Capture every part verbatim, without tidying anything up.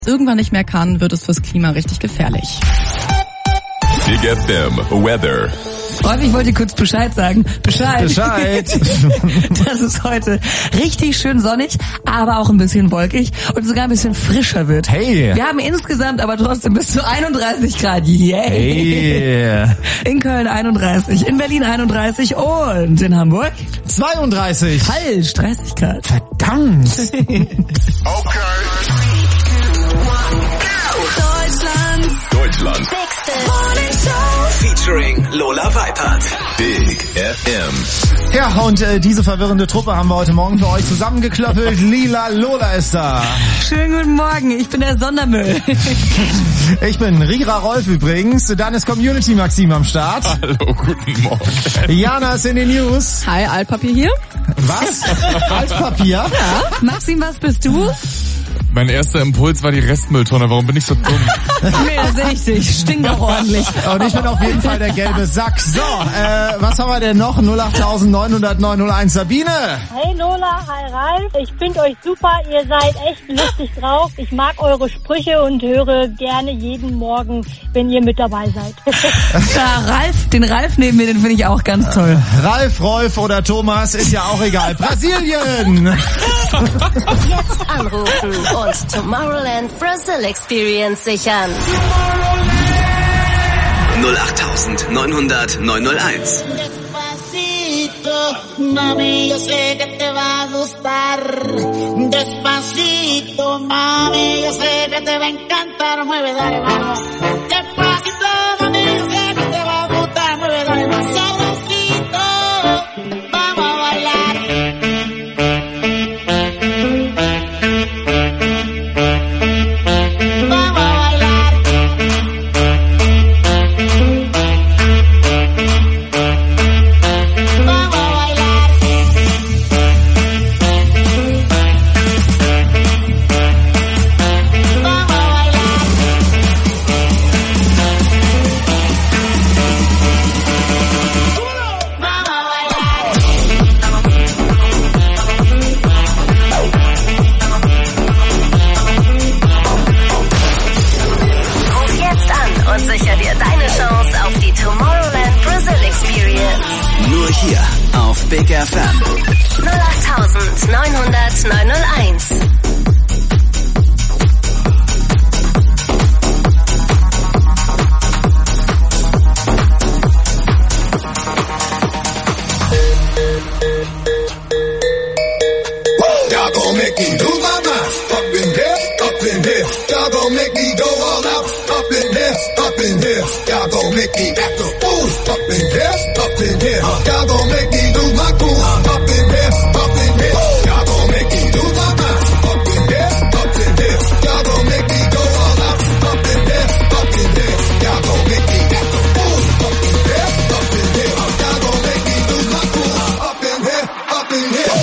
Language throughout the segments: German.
irgendwann nicht mehr kann, wird es fürs Klima richtig gefährlich. Big F M Weather. Rolf, ich wollte dir kurz Bescheid sagen. Bescheid. Bescheid. Dass es heute richtig schön sonnig, aber auch ein bisschen wolkig und sogar ein bisschen frischer wird. Hey. Wir haben insgesamt aber trotzdem bis zu einunddreißig Grad. Yay. Hey. In Köln einunddreißig, in Berlin einunddreißig und in Hamburg zweiunddreißig. falsch, dreißig Grad. Verdammt. Okay. Deutschlands Deutschland. Featuring Lola Weipert. Big F M. Ja, und äh, diese verwirrende Truppe haben wir heute Morgen für euch zusammengeklöppelt. Lila Lola ist da. Schönen guten Morgen, ich bin der Sondermüll. Ich bin Rira Rolf übrigens. Dann ist Community Maxim am Start. Hallo, guten Morgen. Jana ist in den News. Hi, Altpapier hier. Was? Altpapier? Ja, Maxim, was bist du? Mein erster Impuls war die Restmülltonne. Warum bin ich so dumm? Nee, da sehe ich dich. Stinkt auch ordentlich. Und ich bin auf jeden Fall der gelbe Sack. So, äh, was haben wir denn noch? null acht neun null null neun null eins Sabine. Hey Lola, hi Ralf. Ich finde euch super. Ihr seid echt lustig drauf. Ich mag eure Sprüche und höre gerne jeden Morgen, wenn ihr mit dabei seid. Ja, Ralf, den Ralf neben mir, den finde ich auch ganz toll. Ralf, Rolf oder Thomas, ist ja auch egal. Brasilien! Jetzt anrufen und Tomorrowland Brazil Experience sichern. null acht neun null null neun null eins. Despacito, mami, yo sé que te va a gustar. Despacito, mami, yo sé que te va a encantar. Mueve, dale, vamos. Despacito, mami, yo sé que te va a gustar. Mueve, dale, vamos. Sabrosito, vamos a bailar. Vamos a bailar. Vamos a bailar. Vamos a bailar. Vamos a bailar. Ruf jetzt an und sicher dir deine Chance auf die Tomorrowland Brazil Experience. Nur hier auf Big F M. null acht neun null null neun null eins. Y'all gon' make me lose my mind. Up in here, up in here. Y'all gon' make me go all out. Up in here, up in here. Y'all gon' make me act a fool. Up in here, up in here. Y'all gon' make me lose my cool. Up in here, up in here. Y'all gon' make me lose my mind. Up in here, up in here. Y'all gon' make me go all out. Up in here, up in here. Y'all gon' make me act a fool. Up in here, up in here. Y'all gon' make me lose my cool. Up in here, up in here.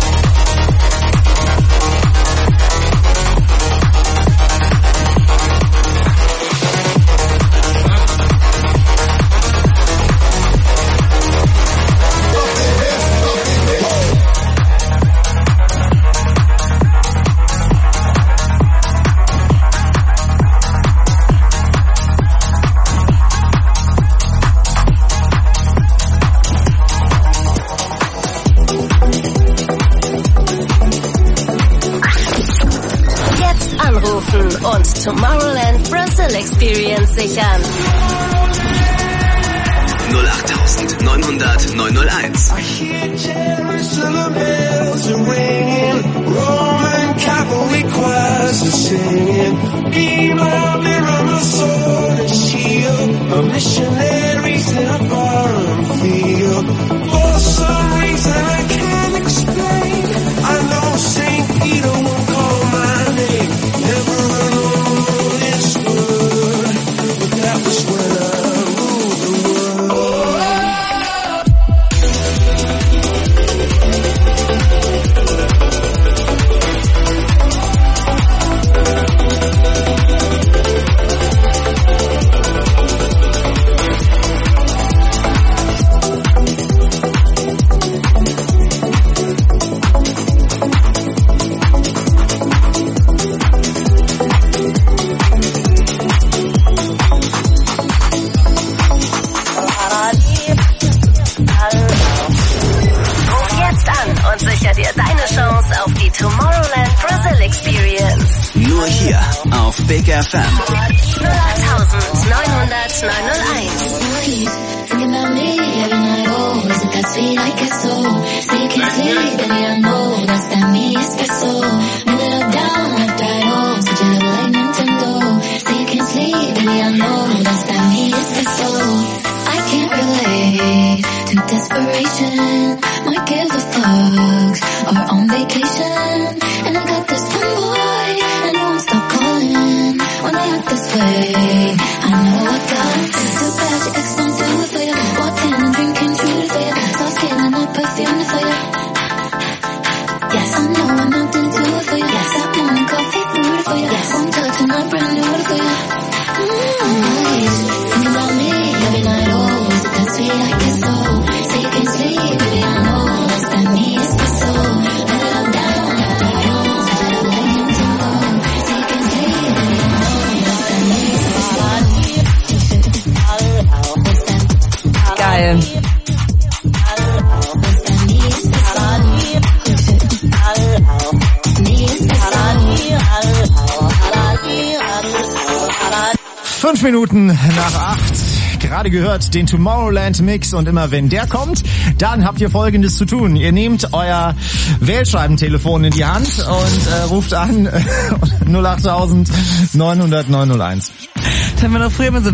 Jetzt anrufen und Tomorrowland Brazil Experience sichern. null acht neun null null neun null eins. I hear Jerusalem bells are ringing, Roman cavalry choirs are singing. Be my mirror, my sword and shield, a missionaries in a foreign field. For some reason I can't explain, I know Saint Peter won't call my name. Never alone this word, but that was when I ruled the world. hier auf Big F M. null acht neun null null neun null eins. Thinking about me every night, oh, is it that sweet I get so? See you can't sleep, baby, I know that's that me espresso. Minute up, down, left, right, oh, switch it up like Nintendo. See you can't sleep, baby, I know that's that me espresso. I can't relate to desperation. Might give a fucks are on vacation, and I got this one boy, and he won't stop calling when I act this way. I know I got it. Too bad your ex don't do it for you. Walked in and drinking truly for you. Soft skin and no perfume for you. Yes, I know I'm not into it for you. Yes, I want coffee food for you. Yes, one touch and I brand new it for you. Mm-hmm. Think about me every night, oh, is it that sweet I get so? Say you can't sleep, baby, I know that's that me espresso. Let it up down, let it down, switch it up like Nintendo. Say you can't sleep, baby, I know that's that me espresso. Geil. Fünf Minuten nach acht. Gerade gehört den Tomorrowland Mix und immer wenn der kommt, dann habt ihr Folgendes zu tun. Ihr nehmt euer Wählscheibentelefon in die Hand und äh, ruft an null acht neun null null neun null eins. Das haben wir doch früher immer so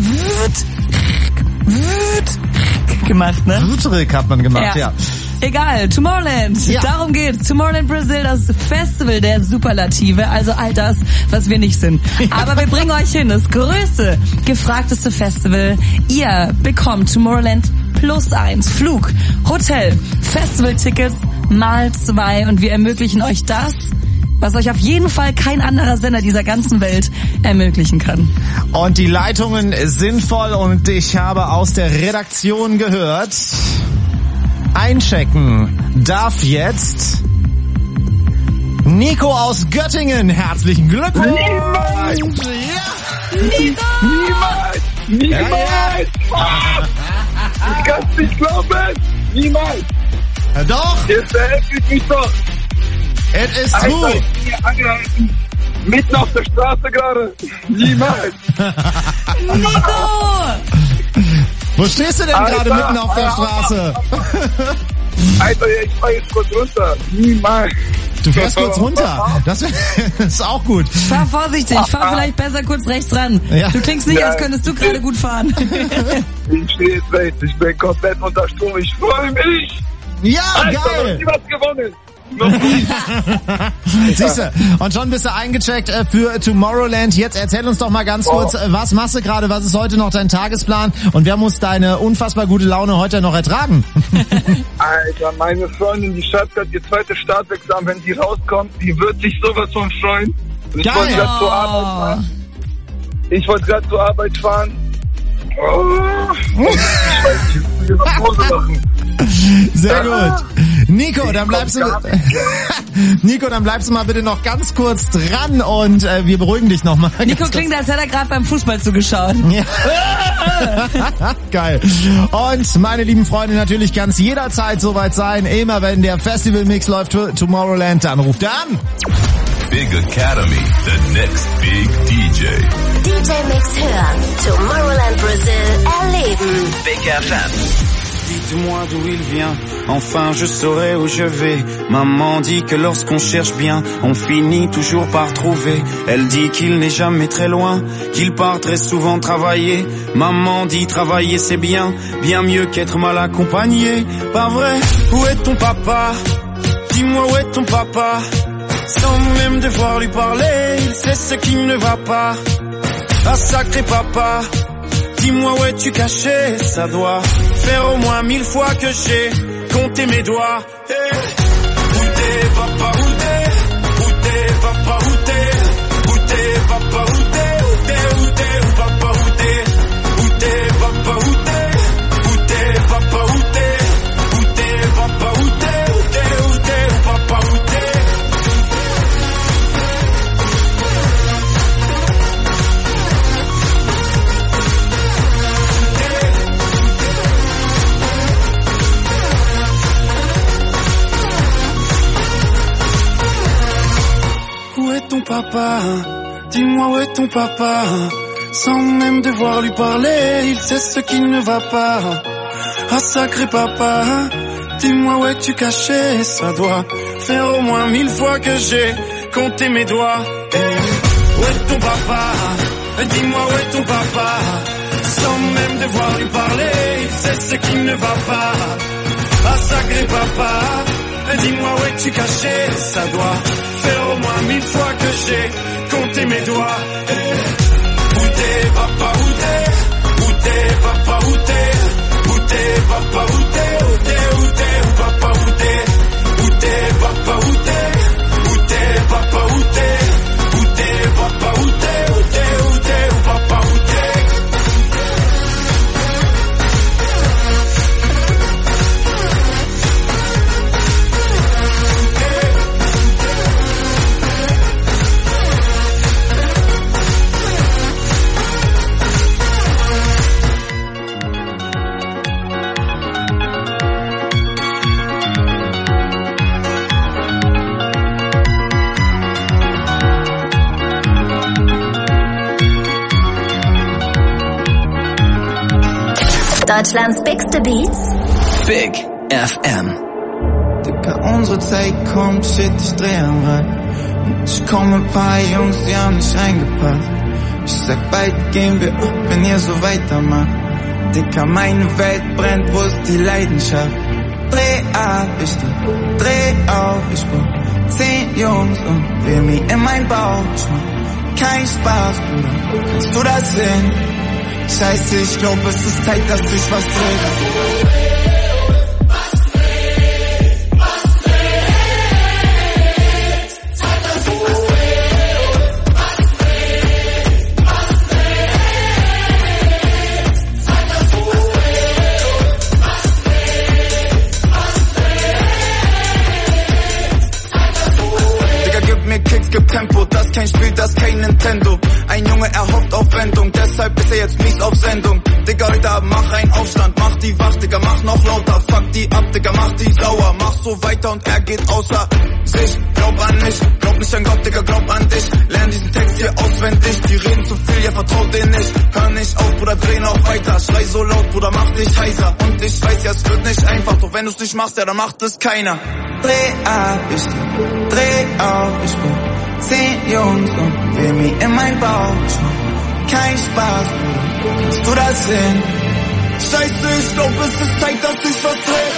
gemacht, ne? Wütrick hat man gemacht, ja. ja. Egal, Tomorrowland, ja. Darum geht's. Tomorrowland Brazil, das Festival der Superlative, also all das, was wir nicht sind. Aber wir bringen euch hin, das größte, gefragteste Festival. Ihr bekommt Tomorrowland plus eins, Flug, Hotel, Festivaltickets mal zwei und wir ermöglichen euch das, was euch auf jeden Fall kein anderer Sender dieser ganzen Welt ermöglichen kann. Und die Leitungen sind voll und ich habe aus der Redaktion gehört, einchecken darf jetzt Nico aus Göttingen. Herzlichen Glückwunsch! Niemals! Ja. Nico! Niemals! Niemals! Ja, ja. Ich kann's nicht glauben! Niemals! Ja, doch! Jetzt verhält mich doch! It is Alter, true! Ich bin hier angehalten. Mitten auf der Straße gerade. Niemals! Nico! Wo stehst du denn Alter, gerade mitten auf der Alter, Straße? Alter, ich fahr jetzt kurz runter. Niemals. Du fährst kurz runter. Das ist auch gut. Fahr vorsichtig, fahr vielleicht besser kurz rechts ran. Ja. Du klingst nicht, Ja. als könntest du gerade gut fahren. Ich stehe jetzt rechts. Ich bin komplett unter Strom. Ich freue mich. Ja, Alter, geil! noch nie was gewonnen. Siehst du, und schon bist du eingecheckt äh, für Tomorrowland. Jetzt erzähl uns doch mal ganz Oh. kurz, äh, was machst du gerade, was ist heute noch dein Tagesplan und wer muss deine unfassbar gute Laune heute noch ertragen? Alter, meine Freundin, die schreibt gerade ihr zweites Staatsexamen. Wenn die rauskommt, die wird sich sowas von freuen. Ich Geil. wollte gerade zur Arbeit fahren. Ich wollte gerade zur Arbeit fahren. Oh. Ich weiß nicht, ich will nach Hause machen. Sehr gut. Nico, dann bleibst du Nico, dann bleibst du mal bitte noch ganz kurz dran und äh, wir beruhigen dich nochmal. Nico klingt, als hätte er gerade beim Fußball zugeschaut. Ja. Geil. Und meine lieben Freunde, natürlich kann es jederzeit soweit sein. Immer wenn der Festival-Mix läuft für Tomorrowland, dann ruft er an. Big Academy, the next big D J. D J Mix hören, Tomorrowland Brazil erleben. Big F M. Dites-moi d'où il vient, enfin je saurai où je vais. Maman dit que lorsqu'on cherche bien, on finit toujours par trouver. Elle dit qu'il n'est jamais très loin, qu'il part très souvent travailler. Maman dit travailler c'est bien, bien mieux qu'être mal accompagné. Pas vrai, où est ton papa? Dis-moi où est ton papa? Sans même devoir lui parler, il sait ce qui ne va pas. Ah sacré papa, dis-moi où es-tu caché? Ça doit faire au moins mille fois que j'ai compté mes doigts. Hey. Où t'es papa, où t'es? Où t'es papa, où t'es? Où t'es papa, où t'es? Où t'es, où t'es, où papa, où t'es? Où t'es papa, où t'es? Où t'es papa, où t'es? Où t'es papa, où t'es? Où t'es, où t'es, où papa, où t'es? Où est ton papa? Dis-moi où est ton papa? Sans même devoir lui parler, il sait ce qui ne va pas. Ah sacré papa, dis-moi où es-tu caché? Ça doit faire au moins mille fois que j'ai compté mes doigts. Hey, où est ton papa? Dis-moi où est ton papa? Sans même devoir lui parler, il sait ce qui ne va pas. Ah sacré papa, dis-moi où es-tu caché? Ça doit faire au moins mille fois que j'ai compté mes doigts. Hey, où t'es papa, où t'es? Où t'es papa, où t'es? Où t'es papa, où t'es? Où t'es, où t'es, où papa, où t'es? Où t'es papa, où t'es? Où t'es papa, où t'es? Où t'es papa, où t'es? Où t'es, où t'es, où papa, où t'es? Deutschlands bigste Beats. Big F M. Digga, unsere Zeit kommt, shit, ich dreh am Rad. Und ich komm mit paar Jungs, die haben nicht reingepasst. Ich sag, bald gehen wir ab, wenn ihr so weitermacht. Digga, meine Welt brennt, wo ist die Leidenschaft? Dreh ab, ich dreh, dreh auf, ich brauch zehn Jungs und will mir in mein Bauch. Ich mach kein Spaß, Bruder, kannst du das sehen? Scheiße, ich glaub, es ist Zeit, dass sich was dreht. Digga, gib mir Kicks, gib Tempo, das ist kein Spiel, das ist kein Nintendo. Ein Junge erhofft auf Wendung, deshalb ist er jetzt mies auf Sendung. Digga, heute Abend mach einen Aufstand, mach die wach, Digga, mach noch lauter. Fuck die ab, Digga, mach die sauer. Mach so weiter und er geht außer sich. Glaub an mich, glaub nicht an Gott, Digga, glaub an dich. Lern diesen Text hier auswendig, die reden zu viel, ja vertraut denen nicht. Hör nicht auf, Bruder, dreh noch weiter. Schrei so laut, Bruder, mach dich heiser. Und ich weiß ja, es wird nicht einfach, doch wenn du's nicht machst, ja, dann macht es keiner. Dreh ab, ich dreh, dreh auf, ich bin zehn Jungs und will mir in mein Bauch. Ich mach kein Spaß, Bruder, kannst du das sehen? Scheiße, ich glaub, es ist Zeit, dass ich was dreh.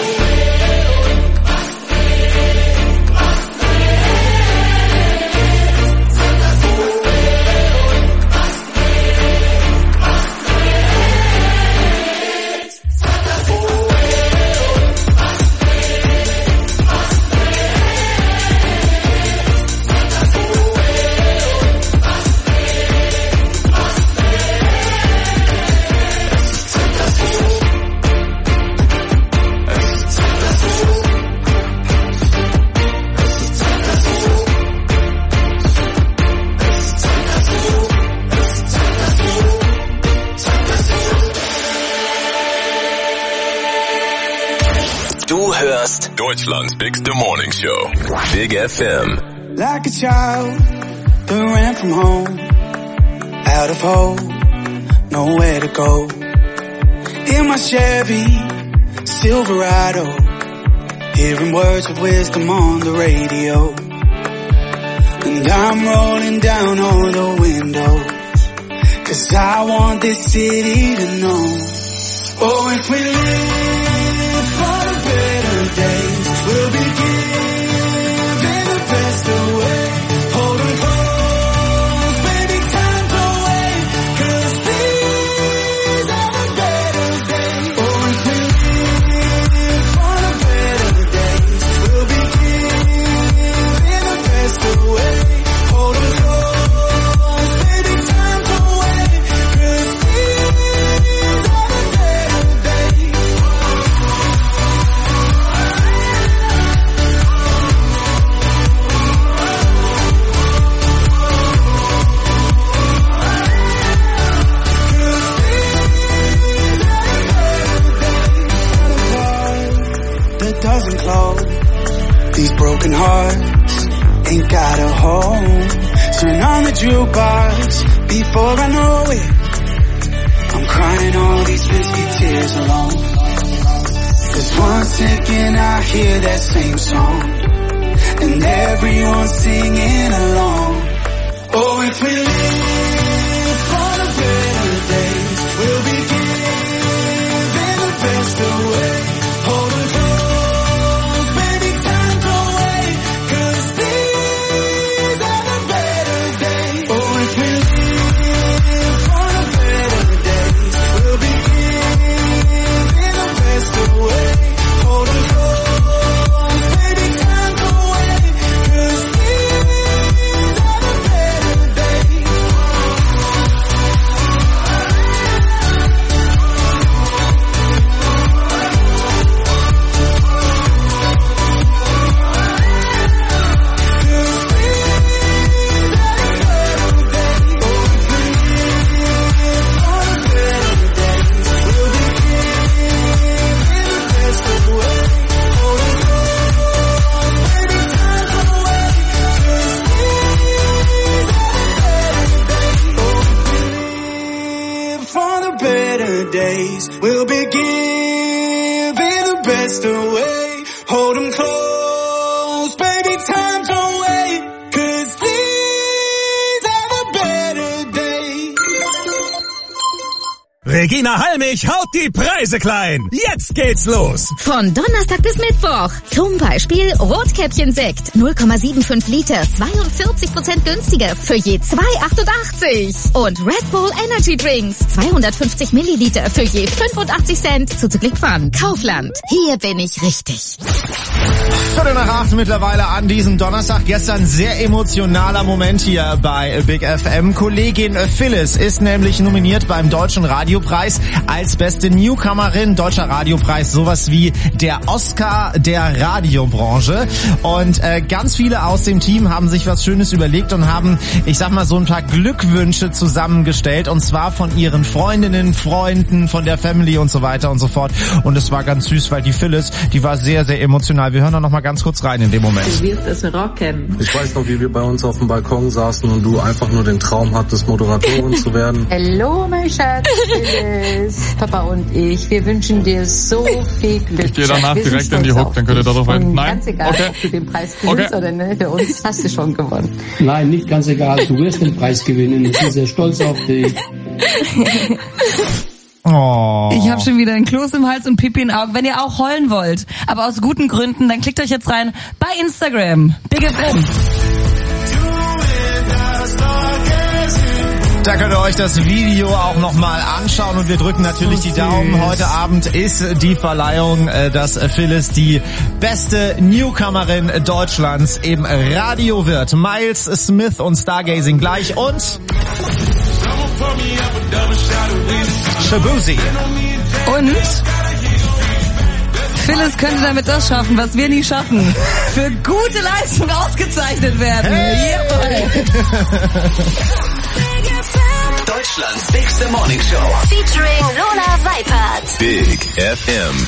Deutschland's biggest morning show. Big F M. Like a child that ran from home, out of hope, nowhere to go. In my Chevy Silverado, hearing words of wisdom on the radio. And I'm rolling down all the windows, 'cause I want this city to know. Oh, if we live for a better days, we'll be giving the best away. Hold on close, baby, time's away, 'cause these are the better days. Oh, if we live for a better days, we'll be giving the best away. Hold on close, baby, time's away, 'cause these are the better days. That doesn't close. These broken hearts ain't got a home, so turn on the jukebox before I know it. I'm crying all these risky tears alone. Cause once again I hear that same song, and everyone's singing along. Oh, if we live for the better days, we'll be giving the best away. Hold on close, baby, time to wait, cause these are the better days. Oh, if we live for the better days, we'll be giving the best away. Hold on close, baby, time to wait, cause these are the better days. For the better days, we'll be giving the best away. Hold 'em close, baby, time to wait, cause these are the better days. Regina Halmich haut die Preise klein. Jetzt geht's los. Von Donnerstag bis Mittwoch. Zum Beispiel Rotkäppchen-Sekt. null Komma fünfundsiebzig Liter. zweiundvierzig Prozent günstiger. Für je zwei Euro achtundachtzig. Und Red Bull Energy Drinks. zweihundertfünfzig Milliliter. Für je fünfundachtzig Cent. Zuzüglich Pfand. Kaufland. Hier bin ich richtig. Viertel nach acht mittlerweile an diesem Donnerstag. Gestern sehr emotionaler Moment hier bei Big F M. Kollegin Phyllis ist nämlich nominiert beim Deutschen Radiopreis als beste Newcomerin. Deutscher Radiopreis, sowas wie der Oscar der Radiobranche. Und äh, ganz viele aus dem Team haben sich was Schönes überlegt und haben, ich sag mal, so ein paar Glückwünsche zusammengestellt. Und zwar von ihren Freundinnen, Freunden, von der Family und so weiter und so fort. Und es war ganz süß, weil die Phyllis, die war sehr, sehr emotional. Wir hören da noch mal ganz kurz rein in dem Moment. Du wirst es rocken. Ich weiß noch, wie wir bei uns auf dem Balkon saßen und du einfach nur den Traum hattest, Moderatorin zu werden. Hallo, mein Schatz, Phyllis. Papa und ich, wir wünschen dir so viel Glück. Ich gehe danach wir direkt in die Hook, dann könnt ihr darauf hin. Nein, ganz egal, okay. ob du den Preis gewinnst okay. oder nicht, für uns hast du schon gewonnen. Nein, nicht ganz egal, du wirst den Preis gewinnen. Ich bin sehr stolz auf dich. Oh. Ich habe schon wieder ein Kloß im Hals und Pipi in den Augen. Wenn ihr auch heulen wollt, aber aus guten Gründen, dann klickt euch jetzt rein bei Instagram. Big F M. Da könnt ihr euch das Video auch nochmal anschauen und wir drücken natürlich so die Daumen. Heute Abend ist die Verleihung, dass Phyllis die beste Newcomerin Deutschlands im Radio wird. Miles Smith und Stargazing gleich und Shabuzi. Und Phyllis könnte damit das schaffen, was wir nie schaffen. Für gute Leistung ausgezeichnet werden. Hey. Yeah. Deutschlands bigste Morning Show. Featuring Lola Weipert. Big F M.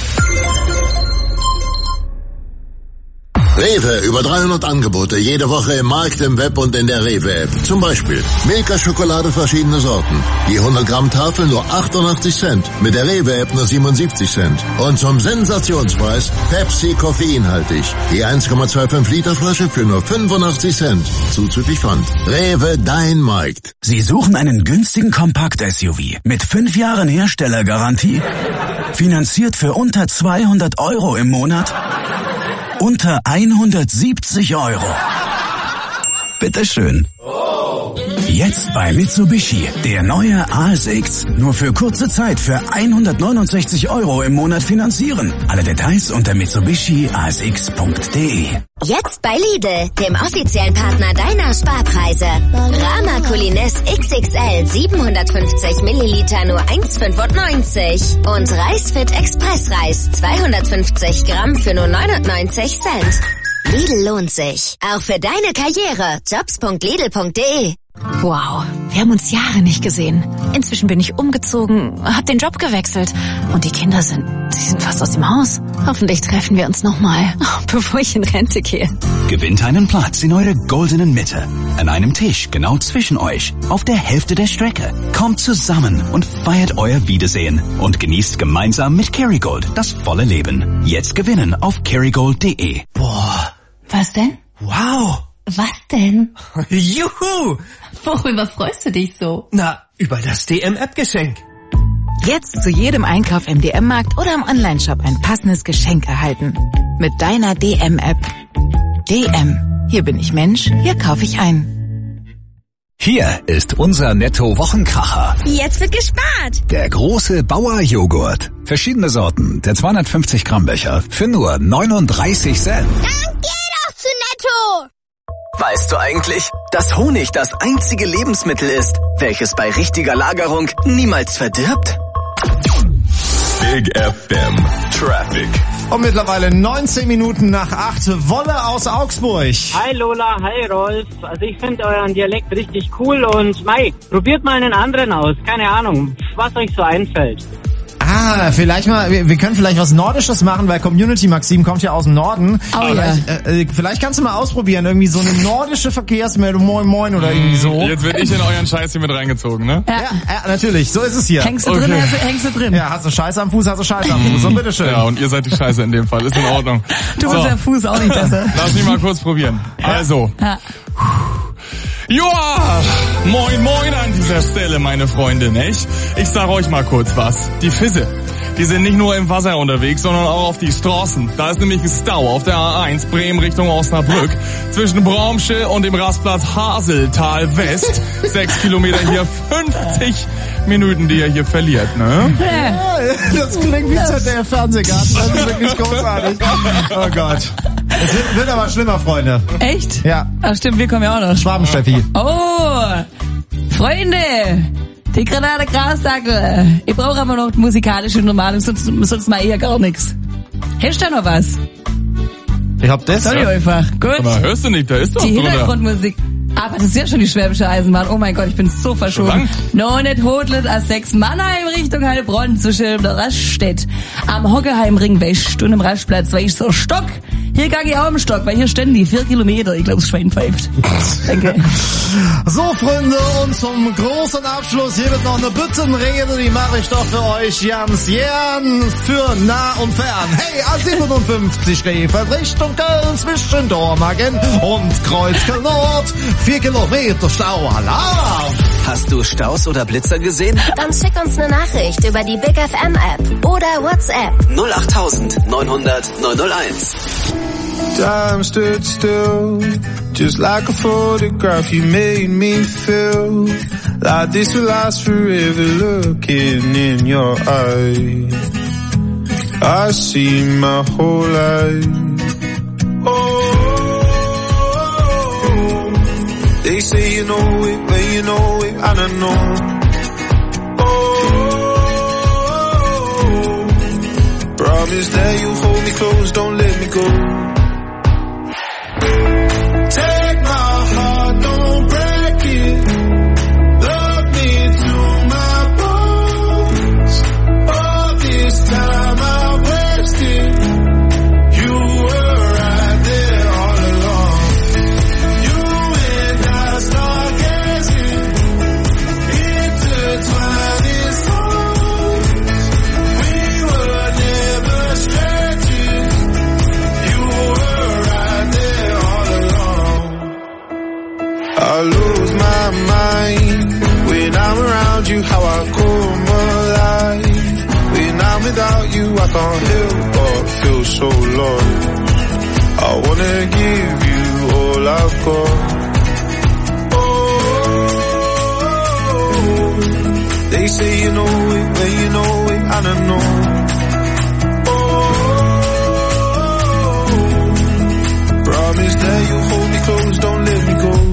Rewe, über dreihundert Angebote, jede Woche im Markt, im Web und in der Rewe-App. Zum Beispiel Milka-Schokolade verschiedene Sorten. Die hundert Gramm Tafel nur achtundachtzig Cent, mit der Rewe-App nur siebenundsiebzig Cent. Und zum Sensationspreis Pepsi koffeinhaltig. Die eins Komma fünfundzwanzig Liter Flasche für nur fünfundachtzig Cent, zuzüglich Pfand. Rewe, dein Markt. Sie suchen einen günstigen Kompakt-S U V mit fünf Jahren Herstellergarantie? Finanziert für unter zweihundert Euro im Monat? Unter hundertsiebzig Euro. Bitteschön. Jetzt bei Mitsubishi. Der neue A S X. Nur für kurze Zeit für hundertneunundsechzig Euro im Monat finanzieren. Alle Details unter mitsubishi a s x punkt d e. Jetzt bei Lidl, dem offiziellen Partner deiner Sparpreise. Rama Culines X X L siebenhundertfünfzig Milliliter nur eins Komma fünfundneunzig. Und Reisfit Express Reis zweihundertfünfzig Gramm für nur neunundneunzig Cent. Lidl lohnt sich. Auch für deine Karriere. jobs punkt lidl punkt d e. Wow, wir haben uns Jahre nicht gesehen. Inzwischen bin ich umgezogen, hab den Job gewechselt und die Kinder sind Sie sind fast aus dem Haus. Hoffentlich treffen wir uns nochmal, bevor ich in Rente gehe. Gewinnt einen Platz in eurer goldenen Mitte. An einem Tisch genau zwischen euch. Auf der Hälfte der Strecke. Kommt zusammen und feiert euer Wiedersehen. Und genießt gemeinsam mit Kerrygold das volle Leben. Jetzt gewinnen auf kerrygold punkt de. Boah. Was denn? Wow. Was denn? Juhu. Worüber freust du dich so? Na, über das D M-App-Geschenk. Jetzt zu jedem Einkauf im D M-Markt oder im Onlineshop ein passendes Geschenk erhalten. Mit deiner D M-App. D M. Hier bin ich Mensch, hier kaufe ich ein. Hier ist unser Netto-Wochenkracher. Jetzt wird gespart. Der große Bauer-Joghurt. Verschiedene Sorten, der zweihundertfünfzig Gramm Becher für nur neununddreißig Cent. Dann geh doch zu Netto. Weißt du eigentlich, dass Honig das einzige Lebensmittel ist, welches bei richtiger Lagerung niemals verdirbt? Big F M Traffic. Und mittlerweile neunzehn Minuten nach acht. Wolle aus Augsburg. Hi Lola, hi Rolf. Also ich finde euren Dialekt richtig cool und Mai, probiert mal einen anderen aus. Keine Ahnung, was euch so einfällt. Ah, vielleicht mal, wir, wir können vielleicht was Nordisches machen, weil Community Maxim kommt ja aus dem Norden. Oh vielleicht, ja. äh, vielleicht kannst du mal ausprobieren, irgendwie so eine nordische Verkehrsmeldung, moin moin oder irgendwie so. Jetzt werde ich in euren Scheiß hier mit reingezogen, ne? Ja, ja, natürlich, so ist es hier. Hängst du Okay. drin, hast du, hängst du drin. Ja, hast du Scheiße am Fuß, hast du Scheiße am Fuß. Und bitteschön. Ja, und ihr seid die Scheiße in dem Fall, ist in Ordnung. Du bist der Fuß auch nicht besser. Lass mich mal kurz probieren. Also. Ja. Joa! Moin moin an dieser Stelle, meine Freunde, nicht? Ich sag euch mal kurz was. Die Fisse, die sind nicht nur im Wasser unterwegs, sondern auch auf die Straßen. Da ist nämlich ein Stau auf der A eins Bremen Richtung Osnabrück. Zwischen Bramsche und dem Rastplatz Haseltal West. Sechs Kilometer hier, fünfzig Minuten, die ihr hier verliert, ne? Ja, das klingt wie Z D F-Fernsehgarten. Das ist wirklich großartig. Oh Gott. Es wird, wird aber schlimmer, Freunde. Echt? Ja. Ach stimmt, wir kommen ja auch noch. Schwaben-Steffi. Oh, Freunde, die Granate Grasdackel. Ich brauche aber noch musikalische Normale, sonst, sonst mal eher gar nichts. Hast du da noch was? Ich hab das. Sorry einfach. Gut. Aber hörst du nicht, da ist doch Die drunter. Hintergrundmusik. Aber das ist ja schon die Schwäbische Eisenbahn. Oh mein Gott, ich bin so verschoben. No nicht Hodlet A sechs Mannheim Richtung Heilbronn zwischen der Raststätte. Am Hockeheimring West und im Rastplatz war ich so Stock. Hier gang ich auch im Stock, weil hier stehen die vier Kilometer. Ich glaube, das Schwein pfeift. Danke. So, Freunde, und zum großen Abschluss, hier wird noch eine Büttenrede, die mache ich doch für euch ganz gern für nah und fern. Hey, A siebenundfünfzig Stiefel Richtung Köln zwischen Dormagen und Kreuzkel Nord. Vier Kilometer Stau, Alarm! Hast du Staus oder Blitzer gesehen? Dann schick uns eine Nachricht über die Big F M App oder WhatsApp. null acht neun hundert neun null eins. Time stood still, just like a photograph. You made me feel like this will last forever. Looking in your eyes, I see my whole life. Oh, they say you know it, but you know it, and I know. Oh, promise that you hold me close, don't let me go. Take my heart, don't break it. Love me to my bones. All this time I wasted. You were right there all along. You and I stargazing, intertwined in songs. We were never strangers. You were right there all along. I lose my mind when I'm around you, how I come alive. When I'm without you, I can't help but feel so lost. I wanna give you all I've got. Oh, they say you know it, but you know it, and I know. Oh, promise that you hold me close, don't let me go.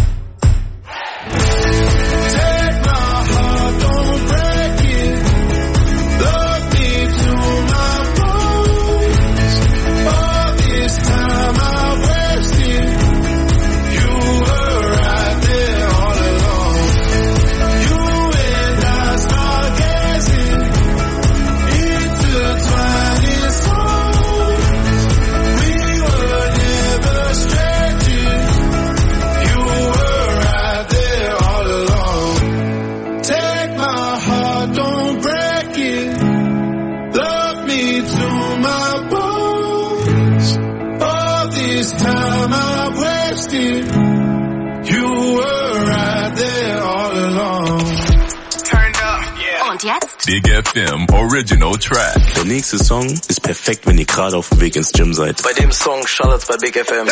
Take my heart, don't break it. Love me to my bones. All this time I wasted. You were right there all along. You and I stargazing, intertwined. jetzt Big F M Original Track. Der nächste Song ist perfekt, wenn ihr gerade auf dem Weg ins Gym seid. Bei dem Song Charlotte bei Big F M.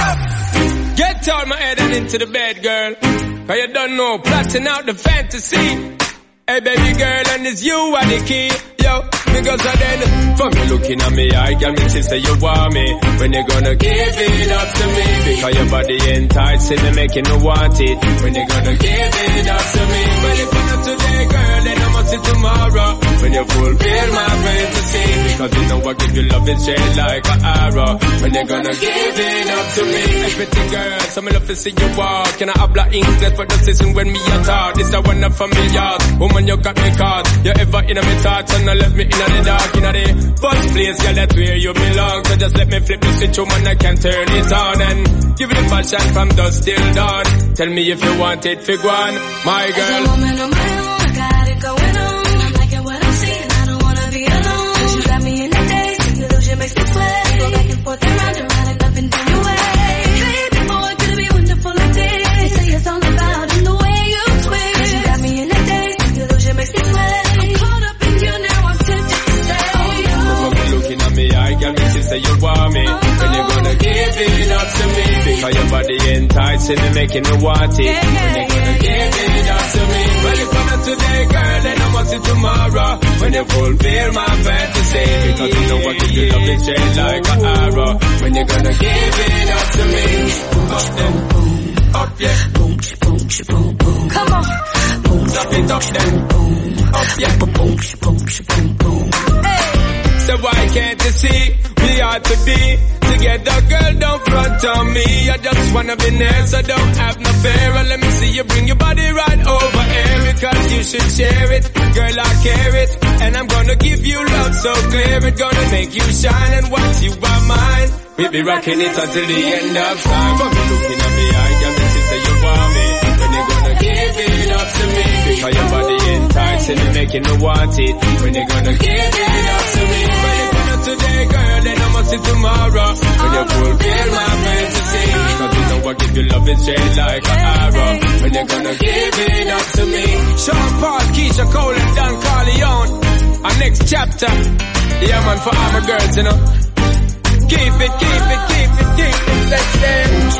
Get out my head and into the bed, girl. Cause you don't know, plotting out the fantasy. Hey baby girl, and it's you are the key. Yo, because I then, from you looking at me, I can make you say you want me. When you gonna give it up to me? Because your body enticing me, making me want it. When you gonna give it up to me? Well, if not today, girl, then I must see tomorrow. When you fulfill my fantasy. Because you know I give you love and straight like an arrow. When you gonna give it up to me? Everything, girl, so me love to see you walk. Can I habla English for the season when me a talk? This a one up for me yard. Woman, you got me caught. You ever in my thoughts and I left me in the dark, in the first place, girl, that's where you belong. So just let me flip the switch, woman, I can turn it on and give it a passion from dusk till dawn. Tell me if you want it, fig one, my girl. As a woman on my own, I got it going on. I'm liking what I'm seeing, I don't wanna be alone. Cause you got me in the days, the illusion makes me sweat. Go back and forth and round and round and up and down your way. Baby boy, could it be wonderful like this? You say it's all about in the way you twist. Cause you got me in the days, the illusion makes me sweat. I'm caught up in you now, I'm tempted to stay. Oh, yeah. Looking at me, I can make you say you want me. When you gonna give it up to me? Because your body enticing me, making me want it. When you gonna give it up to me? Well, if I'm not today, girl, then I must see tomorrow. When you fulfill my fantasy. Because you know I give you love and straight like an arrow. When you gonna give it up to me? Up then, up yeah. Boom, boom, boom, boom. Come on. Boom, up it up then. Up yeah. Boom, boom, boom, boom. Hey. So why can't you see we ought to be together, girl, don't front on me. I just wanna be near, so don't have no fear. And let me see you bring your body right over here. Because you should share it, girl, I care it. And I'm gonna give you love so clear. It's gonna make you shine, and once you are mine, we'll be rocking it until the end of time. But me looking at me, I can make you say you want me. When you gonna give it up to me? Because your body enticing me, making me want it. When you gonna give it up to me? When you gonna today, girl, then I must see tomorrow. When you fulfill my fantasy. Because you know I give you love and straight like an arrow. When you gonna give it up to me? Sean Paul, Keisha Cole and Don Corleone. Our next chapter. Yeah, man, for all my girls, you know. Keep it, keep it, keep it, keep it, let's dance.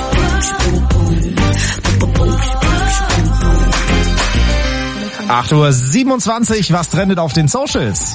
acht Uhr siebenundzwanzig, was trendet auf den Socials?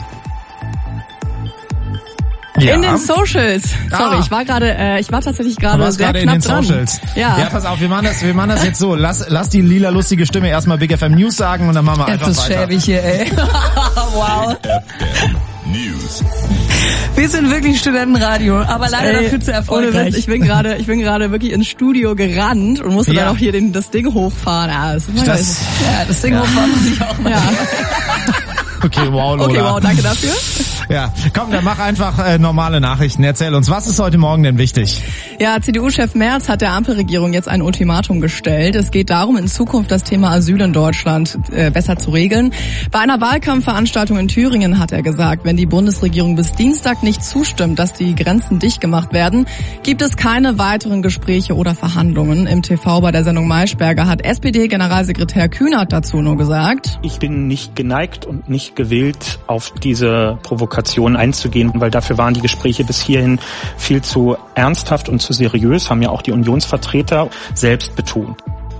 Ja. In den Socials. Sorry, Ah. ich war gerade, äh, ich war tatsächlich gerade Du warst sehr gerade in knapp den dran. Socials. Ja. Ja, pass auf, wir machen das, wir machen das jetzt so. Lass, lass die lila lustige Stimme erstmal Big F M News sagen und dann machen wir einfach Es ist weiter. schäbig hier, ey. Wow. News. Wir sind wirklich Studentenradio, aber leider Ey, dafür zu ohne erfolgreich. Witz, ich bin gerade, ich bin gerade wirklich ins Studio gerannt und musste Ja. dann auch hier den, das Ding hochfahren. Ja, das, ist Das- ja, das Ding ja. hochfahren muss ich auch mal. Ja. Okay, wow, Lola. Okay, wow, danke dafür. Ja, komm, dann mach einfach äh, normale Nachrichten. Erzähl uns, was ist heute Morgen denn wichtig? Ja, C D U-Chef Merz hat der Ampelregierung jetzt ein Ultimatum gestellt. Es geht darum, in Zukunft das Thema Asyl in Deutschland äh, besser zu regeln. Bei einer Wahlkampfveranstaltung in Thüringen hat er gesagt, wenn die Bundesregierung bis Dienstag nicht zustimmt, dass die Grenzen dicht gemacht werden, gibt es keine weiteren Gespräche oder Verhandlungen. Im T V bei der Sendung Maischberger hat S P D-Generalsekretär Kühnert dazu nur gesagt: Ich bin nicht geneigt und nicht gewillt, auf diese Provokation einzugehen, weil dafür waren die Gespräche bis hierhin viel zu ernsthaft und zu seriös, haben ja auch die Unionsvertreter selbst betont.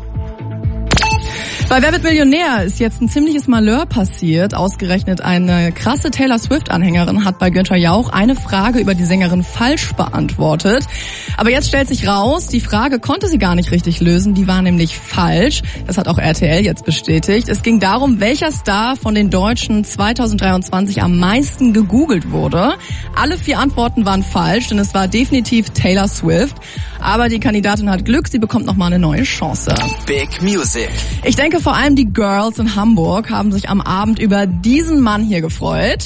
Bei Wer wird Millionär ist jetzt ein ziemliches Malheur passiert. Ausgerechnet eine krasse Taylor Swift-Anhängerin hat bei Günther Jauch eine Frage über die Sängerin falsch beantwortet. Aber jetzt stellt sich raus, die Frage konnte sie gar nicht richtig lösen, die war nämlich falsch. Das hat auch R T L jetzt bestätigt. Es ging darum, welcher Star von den Deutschen zwanzig dreiundzwanzig am meisten gegoogelt wurde. Alle vier Antworten waren falsch, denn es war definitiv Taylor Swift. Aber die Kandidatin hat Glück, sie bekommt nochmal eine neue Chance. Big Music. Ich denke, vor allem die Girls in Hamburg haben sich am Abend über diesen Mann hier gefreut.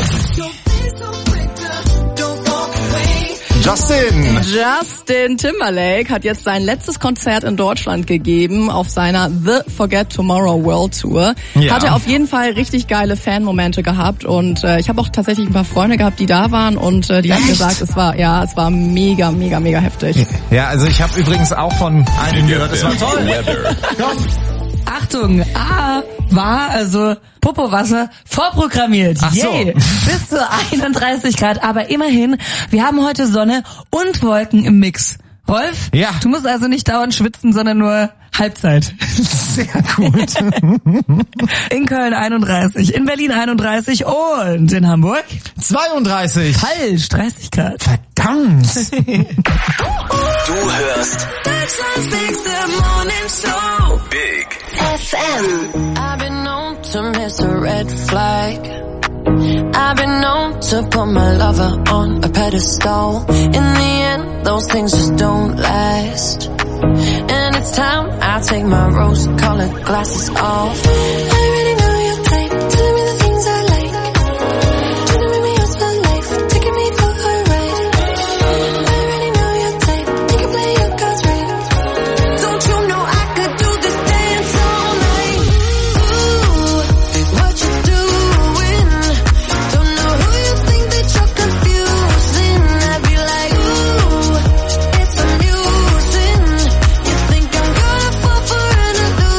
Justin! Justin Timberlake hat jetzt sein letztes Konzert in Deutschland gegeben auf seiner The Forget Tomorrow World Tour. Ja. Hat er auf jeden Fall richtig geile Fan-Momente gehabt und äh, ich habe auch tatsächlich ein paar Freunde gehabt, die da waren und äh, die haben Echt? gesagt, es war ja, es war mega, mega, mega heftig. Ja, also ich habe übrigens auch von einem gehört, das war toll. Weather. Komm. Achtung, A war also Popowasser vorprogrammiert. Ach so. Yay. Bis zu einunddreißig Grad, aber immerhin, wir haben heute Sonne und Wolken im Mix. Rolf, ja. Du musst also nicht dauernd schwitzen, sondern nur Halbzeit. Sehr gut. In Köln einunddreißig, in Berlin einunddreißig und in Hamburg zweiunddreißig. Falsch, dreißig Grad. Verdammt. Du hörst Deutschlands Big Morning Show. Big F M. I've been known to miss a red flag. I've been known to put my lover on a pedestal. In the end, those things just don't last. And it's time I take my rose-colored glasses off. I already know your type, telling me the things I like. Trying to make me yours for life, taking me for a ride. I already know your type, you can play your cards right. Don't you know I could do this dance all night? Ooh, what you doing? Don't know who you think that you're confusing. I'd be like, ooh, it's amusing. You think I'm gonna fall for an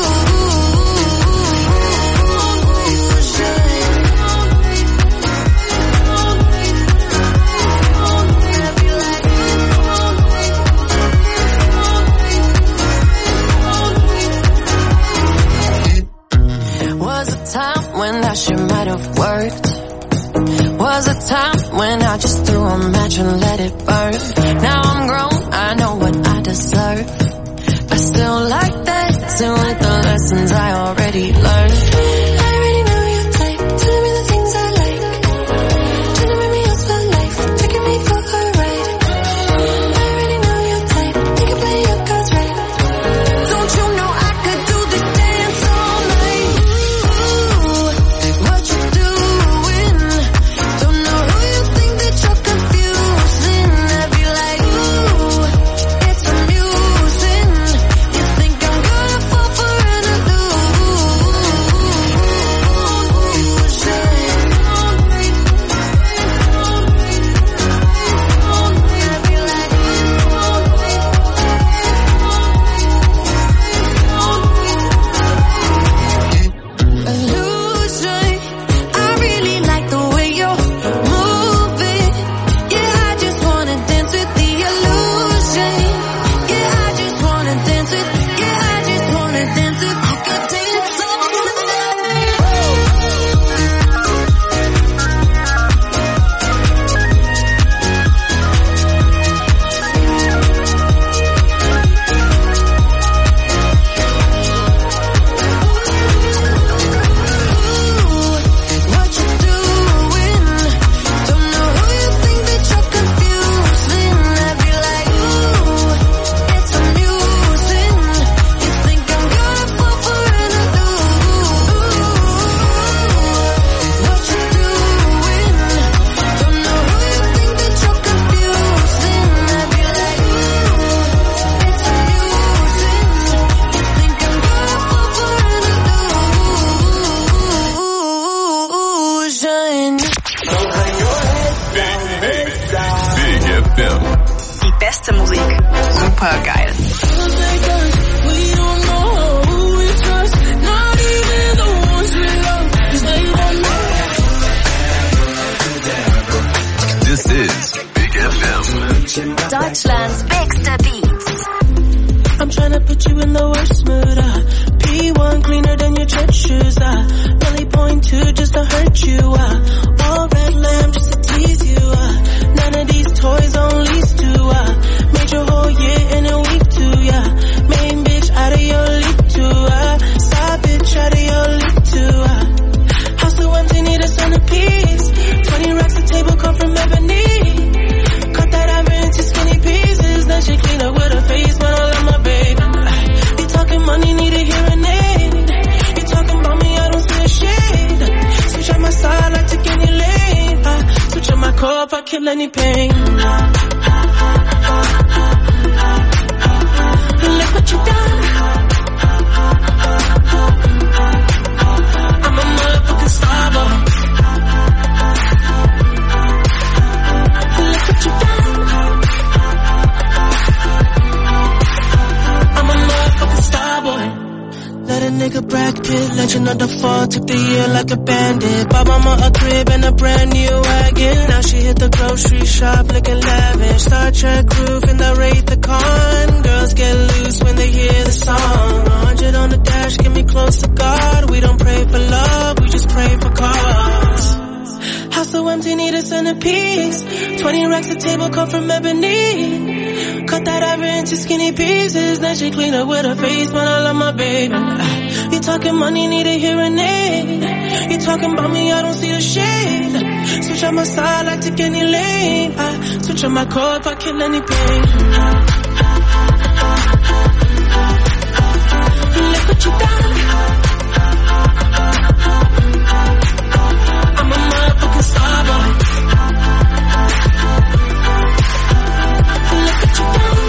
illusion? Was a time when that shit might have worked. Was a time when I just threw a match and let it burn. Now I'm grown, I know what I deserve. I still like that, to with the lessons I already learned. I already know your type, telling me the things I like. Trying to make me yours for life, taking me for a ride. I already know your type, you can play your cards right. Don't you know I could do this dance all night? Ooh, what you doing? Don't know who you think that you're confusing. I'd be like, ooh, it's amusing. You think I'm gonna fall for an illusion? I really like the way you're moving. Yeah, I just wanna dance with the illusion. Yeah, I just wanna dance with. Yeah, I just wanna dance with. I could dance all what you doing? Don't know who you think that you're confusing. I'd be like, ooh, it's amusing. You think I'm gonna fall for an illusion? What you doing? Don't know who you think that you're confusing. I'd be like, ooh, it's amusing. You think I'm gonna fall for an illusion? Big F M. Die beste Musik. Super geil. We don't know who we trust, not even the ones we love, 'cause they don't know. This is Big F M. Deutschlands bigste Beats. I'm tryna put you in the worst mood. Uh. P one cleaner than your church shoes. Uh. Really point two just to hurt you. Uh. All red lamb just to tease you. Uh. None of these toys on lease to. Uh. Made your whole year in a week too. Yeah. Main bitch out of your league too. Uh. Side bitch out of your league too. Uh. House so empty, need a centerpiece. Twenty racks a table come from ebony. Cut that ivory into skinny pieces. Then she clean up with her face, but I love my baby. You talking money, need a hearing aid. You talking about me, I don't see a shade. Switch on my side, I take any lane. Uh, switch on my core if I kill any pain. Look what you done. I'm a motherfucking star boy. Look what you done. I'm a motherfucking star boy. Let a nigga brag. fall, took the year like a bandit. Bought mama a crib and a brand new wagon. Now she hit the grocery shop looking lavish. Star Trek roof in the Wraith the Con. Girls get loose when they hear the song. one hundred on the dash, get me close to God. We don't pray for love, we just pray for cause. House so empty, need a centerpiece. Twenty racks a table cut from ebony. Cut that ever into skinny pieces. Then she clean up with her face, but I love my baby. You talking money, need a hearing aid. You talking about me, I don't see a shade. Switch on my side, I take any lane. I switch on my code, I kill any pain. Look what you done. I'm a motherfucking star boy. Look what you done.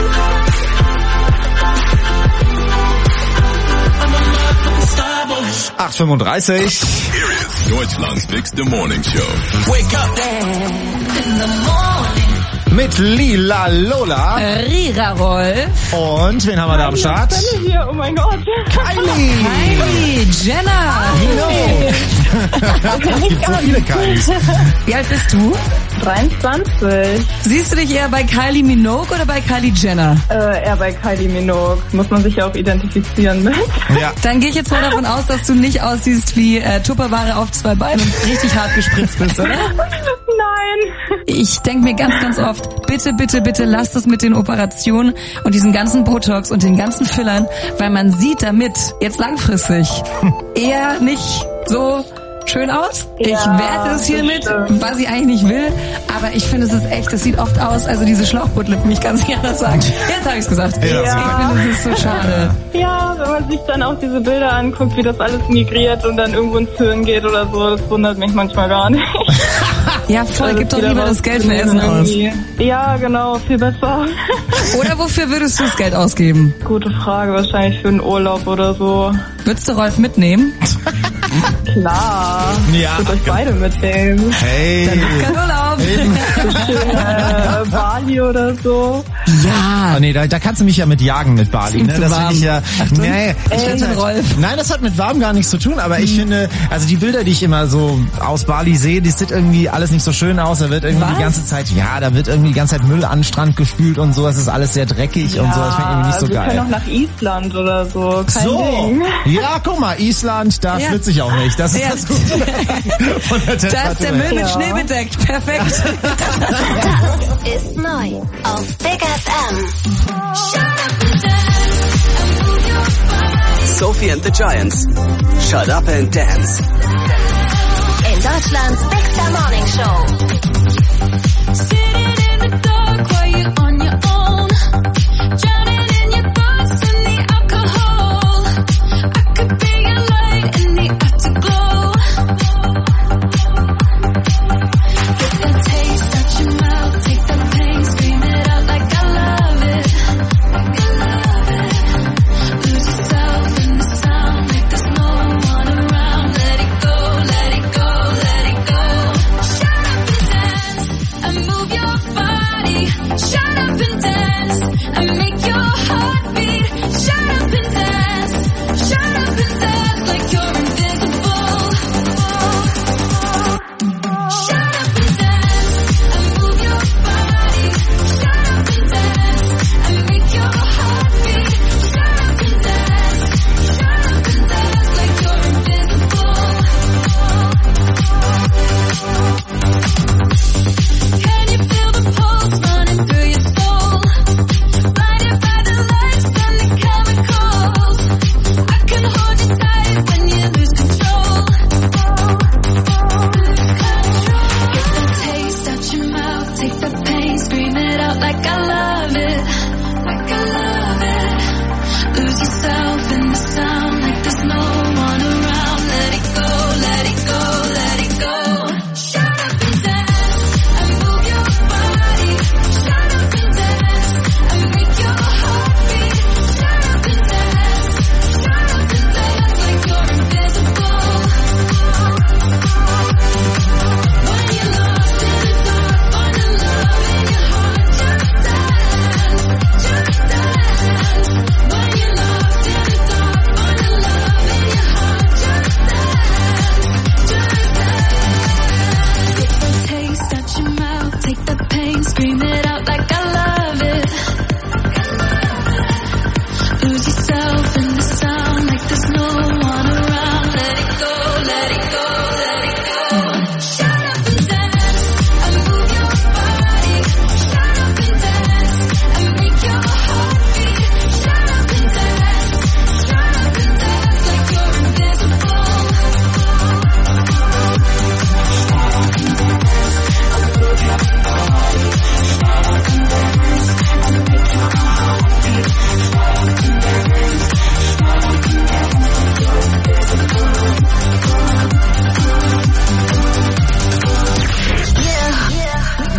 I'm a motherfucking star boy. acht fünfunddreißig. Here is Deutschland's Bigste Morning Show. Wake up in the morning. Mit Lila Lola. Rira Rolf. Und wen haben wir da am Start? Hier, oh mein Gott. Kylie. Kylie Jenner. Es gibt so viele Kylies. Wie alt bist du? dreiundzwanzig. Siehst du dich eher bei Kylie Minogue oder bei Kylie Jenner? Äh, eher bei Kylie Minogue. Muss man sich ja auch identifizieren mit. Ja. Dann gehe ich jetzt mal davon aus, dass du nicht aussiehst wie äh, Tupperware auf zwei Beinen und richtig hart gespritzt bist, oder? Nein. Ich denke mir ganz, ganz oft, bitte, bitte, bitte lasst es mit den Operationen und diesen ganzen Botox und den ganzen Fillern, weil man sieht damit jetzt langfristig eher nicht so schön aus. Ja, ich werte es hiermit, stimmt. was ich eigentlich nicht will, aber ich finde, es ist echt, es sieht oft aus, also diese Schlauchbootlippen, ich kann es nicht anders sagen. Jetzt habe ich es gesagt. Ja. Ich finde, es ist so schade. Ja, wenn man sich dann auch diese Bilder anguckt, wie das alles migriert und dann irgendwo ins Hirn geht oder so, das wundert mich manchmal gar nicht. Ja, voll, Also gib doch wieder lieber das Geld für Essen aus. irgendwie. Ja, genau, viel besser. Oder wofür würdest du das Geld ausgeben? Gute Frage, wahrscheinlich für einen Urlaub oder so. Würdest du Rolf mitnehmen? Klar, Ja. ich würde euch beide mitnehmen. Hey. Kein Urlaub. Schön, äh, Bali oder so. Ja. Oh, nee, da, da kannst du mich ja mit jagen mit Bali. Ne? Zu Das warm. finde ich ja. Achtung. Nee, ich Äh, finde halt, Rolf. nein, das hat mit warm gar nichts zu tun, aber ich finde, also die Bilder, die ich immer so aus Bali sehe, die sieht irgendwie alles nicht so schön aus. Da wird irgendwie Was? die ganze Zeit, ja, da wird irgendwie die ganze Zeit Müll an den Strand gespült und so. Es ist alles sehr dreckig und so. Das finde ich irgendwie nicht so wir geil. können auch nach Island oder so. Kein So, Ding. ja, guck mal, Island, da Ja. schwitze ich auch nicht. Das ist Ja. das Gute. Von der Da ist der Temperatur Müll her. mit Ja. Schnee bedeckt. Perfekt. Das ist neu auf Big F M. Sophie and the Giants. Shut up and dance. In Deutschlands bester Morning Show. Move your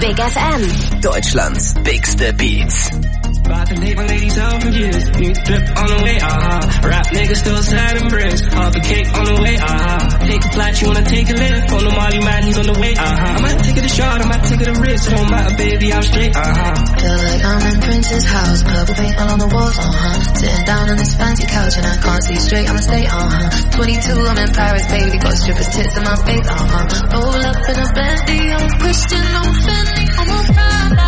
Big F M. Deutschlands bigste Beats. About to take my ladies out for years. New drip on the way, uh-huh. Rap niggas still sad and bricks. Half a cake on the way, uh-huh. Take a flight, you wanna take a lift. On the Molly man, he's on the way, uh-huh. I might take it a shot, I might take it a risk. Don't matter, baby, I'm straight, uh-huh. Feel like I'm in Prince's house. Purple paint all on the walls, uh-huh. Sitting down on this fancy couch and I can't see straight, I'ma stay, uh-huh. twenty-two, I'm in Paris, baby. Got strippers' tits in my face, uh-huh. Roll up in a Bentley, I'm Christian, I'm Fendi, I'm a Prada.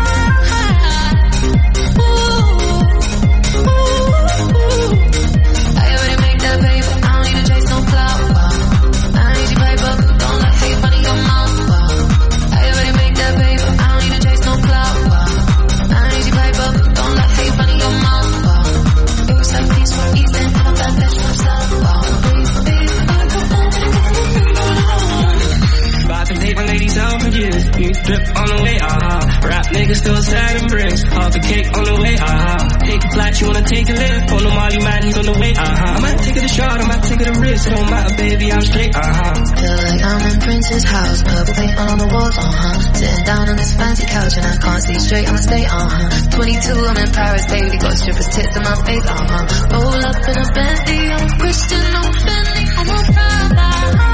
New drip on the way, uh-huh. Rap niggas still sad and bricks. Half a cake on the way, uh-huh. Take a flight, you wanna take a lift. On the Molly man, he's on the way, uh-huh. I might take it a shot, I might take it a risk. Don't matter, baby, I'm straight, uh-huh. Feel like I'm in Prince's house. Purple paint all on the walls, uh-huh. Sitting down on this fancy couch and I can't see straight, I'ma stay, uh-huh. twenty-two, I'm in Paris, baby. Got strippers' tits in my face, uh-huh. Roll up in a Bentley, I'm Christian, I'm Fendi, I'm a Prada.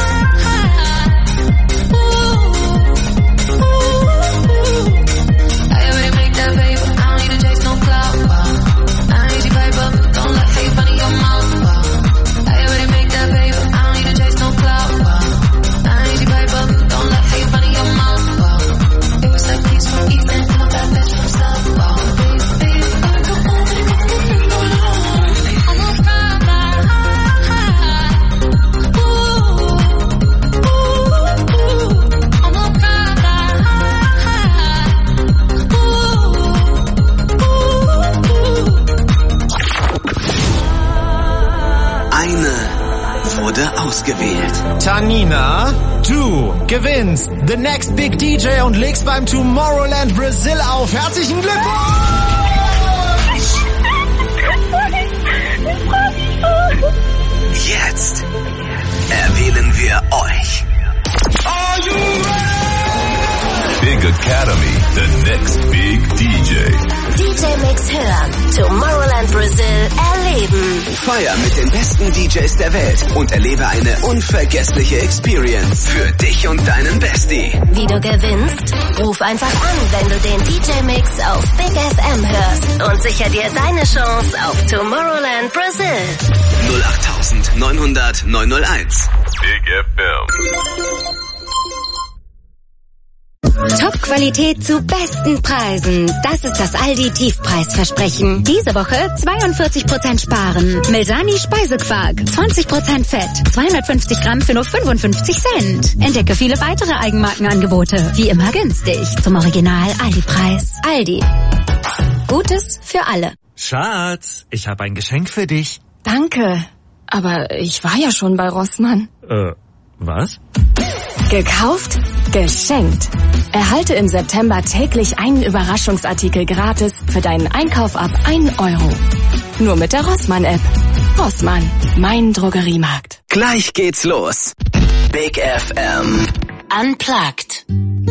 Ausgewählt. Tanina, du gewinnst The Next Big D J und legst beim Tomorrowland Brazil auf. Herzlichen Glückwunsch! Jetzt erwählen wir euch. Are you ready? Big Academy, the next big D J. D J Mix hören, Tomorrowland Brazil erleben. Feier mit den besten D Js der Welt und erlebe eine unvergessliche Experience für dich und deinen Bestie. Wie du gewinnst? Ruf einfach an, wenn du den D J Mix auf Big F M hörst und sicher dir deine Chance auf Tomorrowland Brazil. null acht neun null null neun null eins. Big F M. Top-Qualität zu besten Preisen. Das ist das Aldi-Tiefpreisversprechen. Diese Woche zweiundvierzig Prozent sparen. Melsani Speisequark, zwanzig Prozent Fett, zweihundertfünfzig Gramm für nur fünfundfünfzig Cent. Entdecke viele weitere Eigenmarkenangebote. Wie immer günstig. Zum Original Aldi-Preis. Aldi. Gutes für alle. Schatz, ich habe ein Geschenk für dich. Danke. Aber ich war ja schon bei Rossmann. Äh, was? Gekauft? Geschenkt. Erhalte im September täglich einen Überraschungsartikel gratis für deinen Einkauf ab ein Euro. Nur mit der Rossmann-App. Rossmann, mein Drogeriemarkt. Gleich geht's los. Big F M. Unplugged.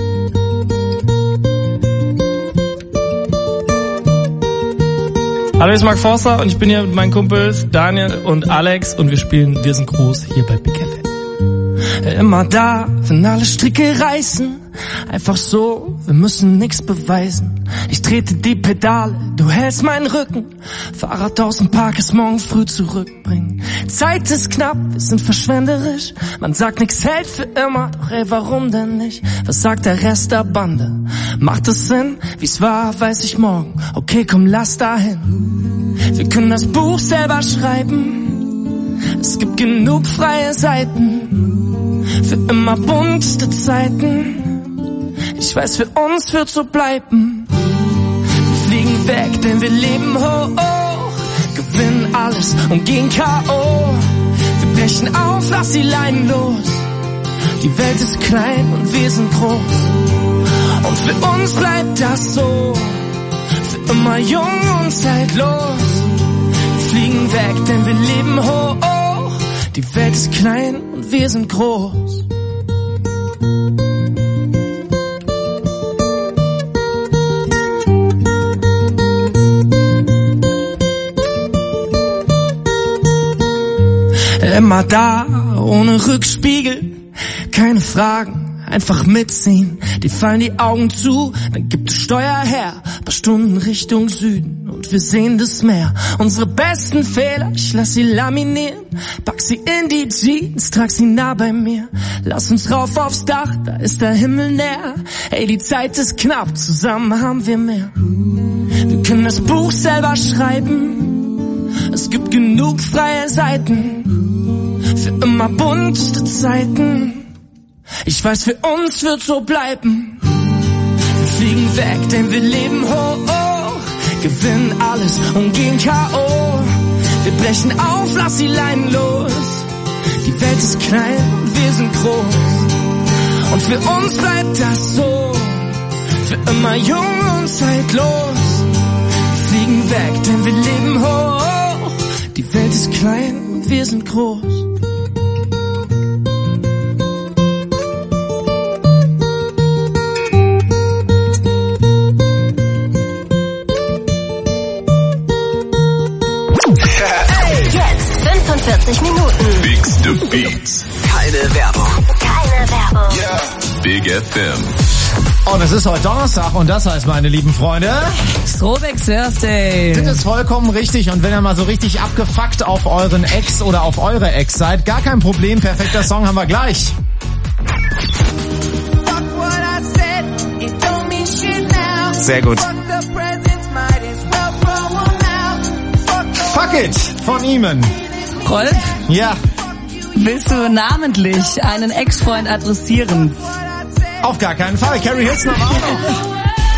Hallo, hier ist Mark Forster und ich bin hier mit meinen Kumpels Daniel und Alex und wir spielen Wir sind groß hier bei Big F M. Immer da, wenn alle Stricke reißen, einfach so, wir müssen nix beweisen. Ich trete die Pedale, du hältst meinen Rücken, Fahrrad aus dem Park ist morgen früh zurückbringen. Zeit ist knapp, wir sind verschwenderisch, man sagt nix hält für immer, doch ey, warum denn nicht? Was sagt der Rest der Bande? Macht es Sinn? Wie's war, weiß ich morgen. Okay, komm, lass dahin. Wir können das Buch selber schreiben, es gibt genug freie Seiten. Für immer bunte Zeiten. Ich weiß, für uns wird so bleiben. Wir fliegen weg, denn wir leben hoch, gewinnen alles und gehen K O. Wir brechen auf, lass die Leinen los. Die Welt ist klein und wir sind groß. Und für uns bleibt das so. Für immer jung und zeitlos. Wir fliegen weg, denn wir leben hoch. Die Welt ist klein und wir sind groß. Immer da, ohne Rückspiegel, keine Fragen, einfach mitziehen. Die fallen die Augen zu, dann gibt es Steuer her, paar Stunden Richtung Süden und wir sehen das Meer. Unsere besten Fehler, ich lass sie laminieren, pack sie in die Jeans, trag sie nah bei mir. Lass uns rauf aufs Dach, da ist der Himmel näher. Ey, die Zeit ist knapp, zusammen haben wir mehr. Wir können das Buch selber schreiben, es gibt genug freie Seiten, für immer bunte Zeiten. Ich weiß, für uns wird so bleiben. Wir fliegen weg, denn wir leben hoch, oh, gewinnen alles und gehen K O. Wir brechen auf, lass die Leinen los. Die Welt ist klein und wir sind groß. Und für uns bleibt das so, für immer jung und zeitlos. Wir fliegen weg, denn wir leben hoch. Die Welt ist klein und wir sind groß. fünfundvierzig Minuten. Beats to Beats. Keine Werbung. Keine Werbung. Yeah. Big F M. Und es ist heute Donnerstag und das heißt, meine lieben Freunde, Throwback Thursday. Das ist vollkommen richtig und wenn ihr mal so richtig abgefuckt auf euren Ex oder auf eure Ex seid, gar kein Problem, perfekter Song haben wir gleich. Sehr gut. Fuck it von Eamon. Rolf? Ja. Willst du namentlich einen Ex-Freund adressieren? Auf gar keinen Fall. Carrie Hilson am Auto.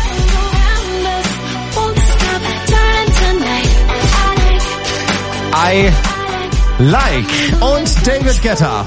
I like. Und David Guetta.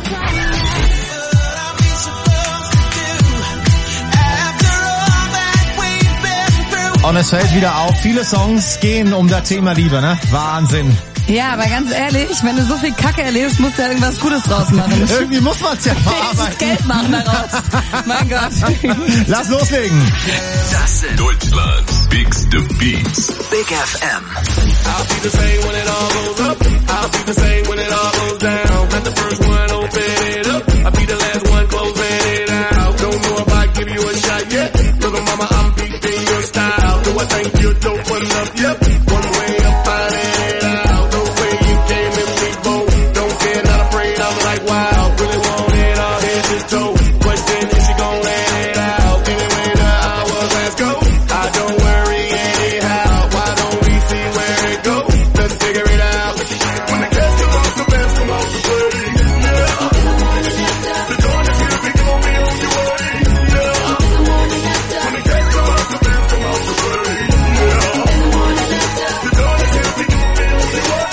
Und es fällt wieder auf, viele Songs gehen um das Thema Liebe, ne? Wahnsinn. Ja, aber ganz ehrlich, wenn du so viel Kacke erlebst, musst du ja irgendwas Gutes draus machen. Irgendwie muss man es ja verarbeiten. Geld machen daraus. Mein Gott. Lass loslegen. Das sind Deutschlands Bigs to Beats. Big F M. I'll be the same when it all goes up. I'll be the same when it all goes down. Not the first one, open it up. I'll be the last one, closing it out. Don't know if I give you a shot yet. Look, mama, I'm beating your style. Do I think you're dope enough? Yep. One way up, finding it out. The way you came in me, bold. Don't care, not afraid. I'm like, wow. Really want it all, head to toe. Question, is she gon' let it out? Anyway, the hours, let's go. I don't worry anyhow. Why don't we see where it goes? Let's figure it out. When the cash come off, the best come off the plate. Yeah. The door is here, we gon' be on your way. Yeah. When the cash come off, the best come off the plate. Yeah. The door is here, we gon' be on your way.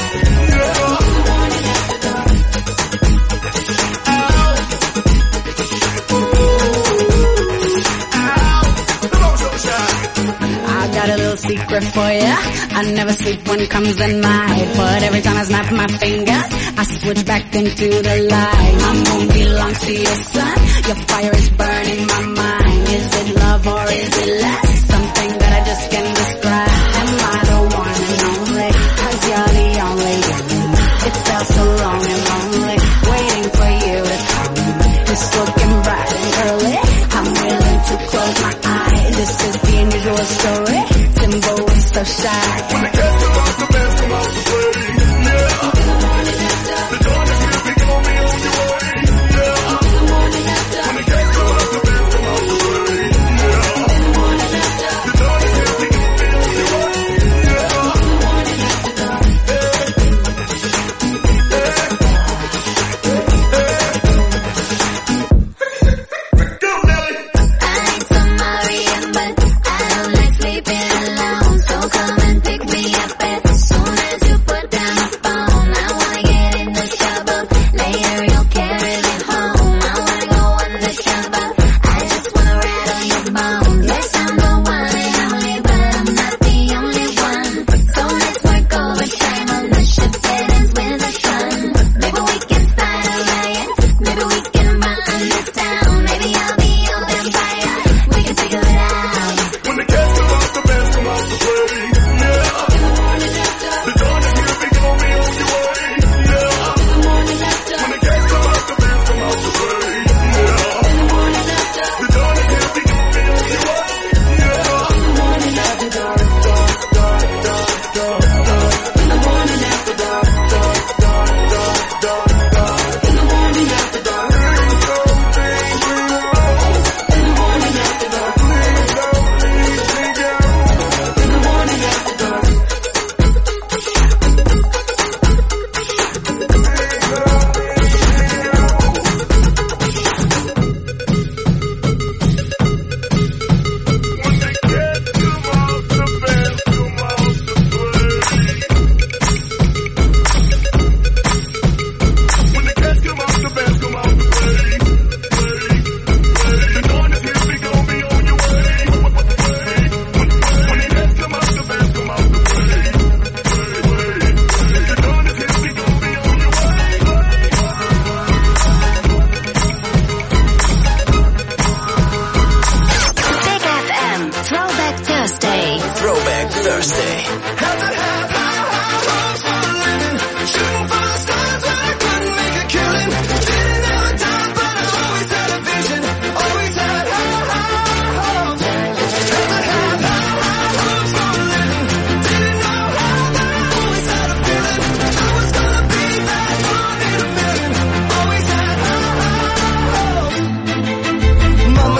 I got a little secret for ya. I never sleep when it comes in my head, but every time I snap my fingers, I switch back into the light. My moon belongs to your sun. Your fire is burning my mind. Is it love or is it lust? Something that I just can't describe. Am I the one and only? 'Cause you're the only one. It felt so long and lonely, waiting for you to come. It's looking bright and early. I'm willing to close my eyes. This is the unusual story. Timbo is so shy. When the cat come off, the best come off the plate. Yeah. The dawn is here, we gon' be on your way. Yeah. When the cat come off, the best come off the plate. Yeah. The dawn is here, we gon' be on your way. Yeah.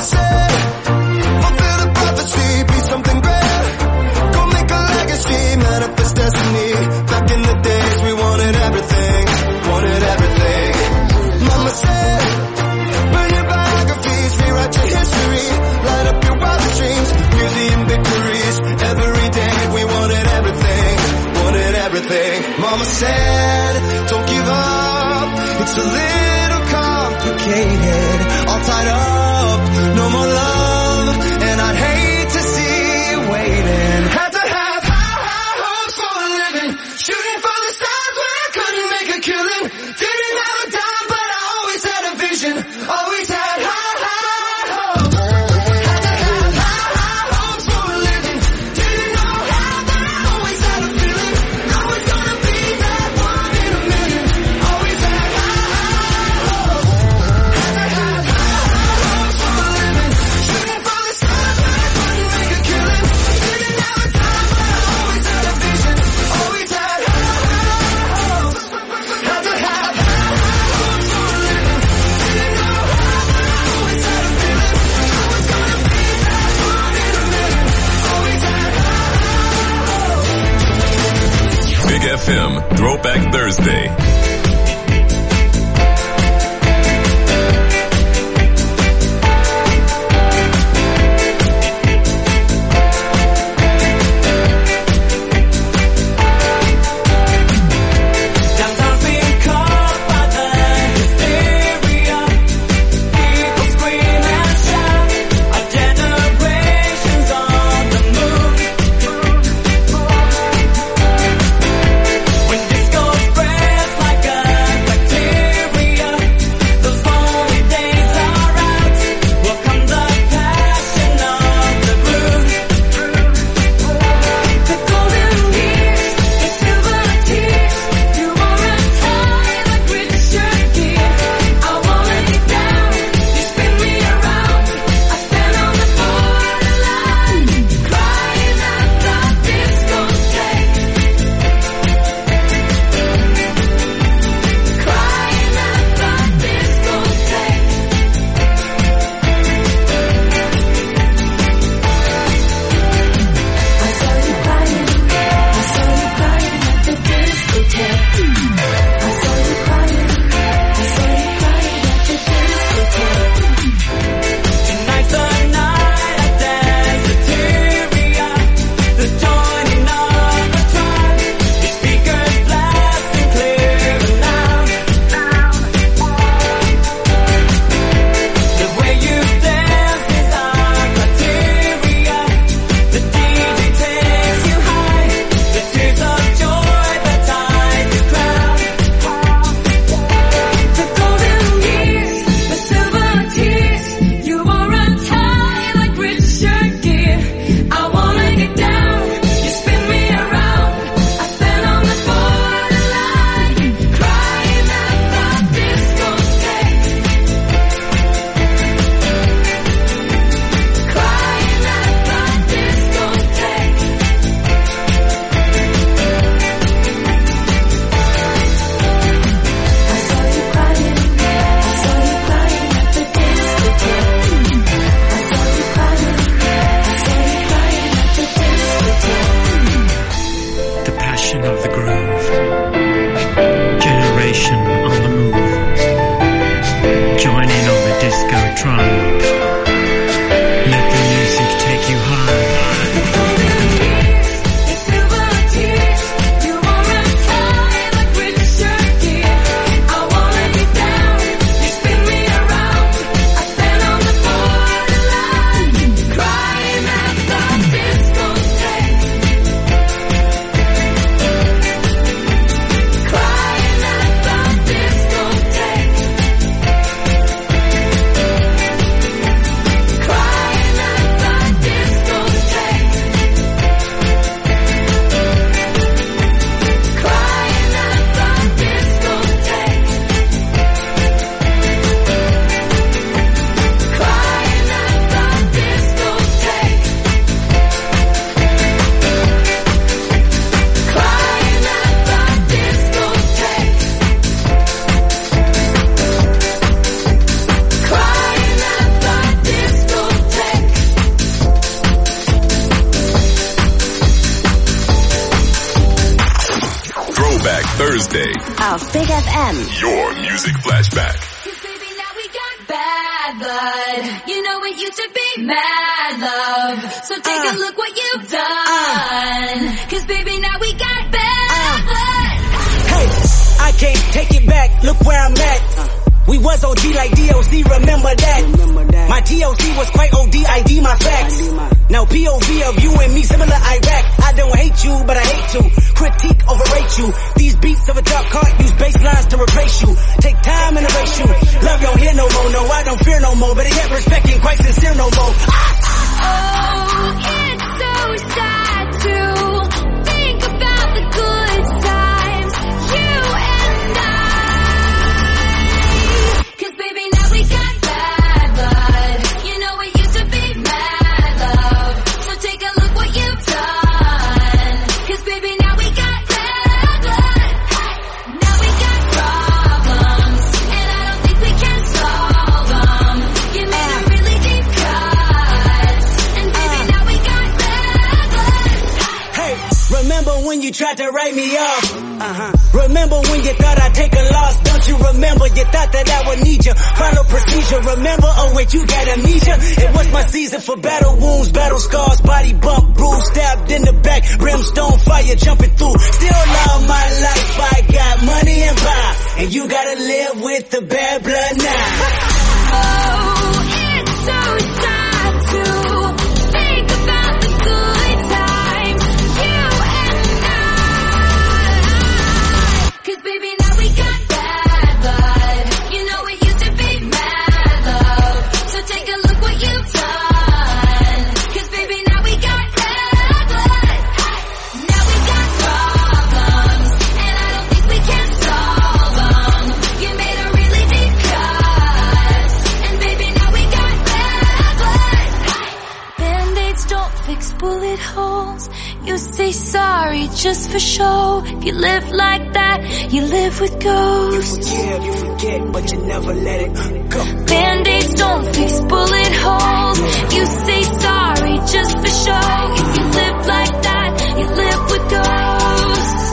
said, fulfill the prophecy, be something great. Go make a legacy, manifest destiny. Back in the days we wanted everything, wanted everything. Mama said, burn your biographies, rewrite your history, light up your wildest dreams, museum victories. Every day we wanted everything, wanted everything. Mama said, don't give up, it's a little complicated, all tied up, no more love, and I'd hate to see you waiting. Had to have high, high hopes for a living, shooting for the stars when I couldn't make a killing. Didn't have a dime, but I always had a vision, always had high, high hopes. Had to have high, high hopes for a living, didn't know how, but I always had a feeling. I was gonna be that one in a million, always had high, high hopes. Had to have high, high hopes for a living, shooting for the stars when I couldn't make a killing. Didn't have a time, but I always had a vision, always had high, high hopes. Had to have high, high hopes for a living, didn't know how, but I always had a feeling. I was gonna be that one in a million, always had high, high hopes. Big F M Throwback Thursday. Sometimes being caught by the hysteria, people scream and shout, our generation's on the move. When disco spreads like Thursday. Auf Big F M. Your music flashback. Bad blood, you know it used to be mad love. So take uh, a look what you've done. Uh, Cause baby now we got bad uh, blood. Hey, I can't take it back, look where I'm at. Uh, we was O G like D O C, remember that. Remember that. My T O C was quite O D, I D my facts. I D my... Now P O V of you and me, similar Iraq. I don't hate you, but I hate to critique, overrate you. These beats of a dark heart use bass lines to replace you. Take time and erase you. Love you don't hear no more, no I don't fear no more. But yet respect ain't quite sincere no more. Oh, it's so sad to think about the good times, you and I. Cause baby now we got bad blood. You know it used to be mad love. So take a look what you've done. Cause baby now we got bad blood. Now we got problems, and I don't think we can solve them. You made a really deep cut, and baby now we got bad blood. Hey, remember when you tried to write me off? Uh-huh. Remember when you thought I'd take a loss? Don't you remember? You thought that I would need you. Final procedure, remember? Oh wait, you got amnesia. It was my season for battle wounds, battle scars, body bump, bruise, stabbed in the back, brimstone fire jumping through. Still love my life, I got money and power, and you gotta live with the bad blood now. Oh, it's so sad to think about the good times, you and I. Cause baby now we got bad blood. You know it used to be mad love. So take a look what you've done. Cause baby now we got bad blood. Now we got problems, and I don't think we can solve them. You made a really deep cut, and baby now we got bad blood. Band-aids don't fix bullet holes. You say sorry just for show. If you live like that, you live with ghosts. You forgive, you forget, but you never let it go. Band-aids don't fix bullet holes. You say sorry just for show. If you live like that, you live with ghosts.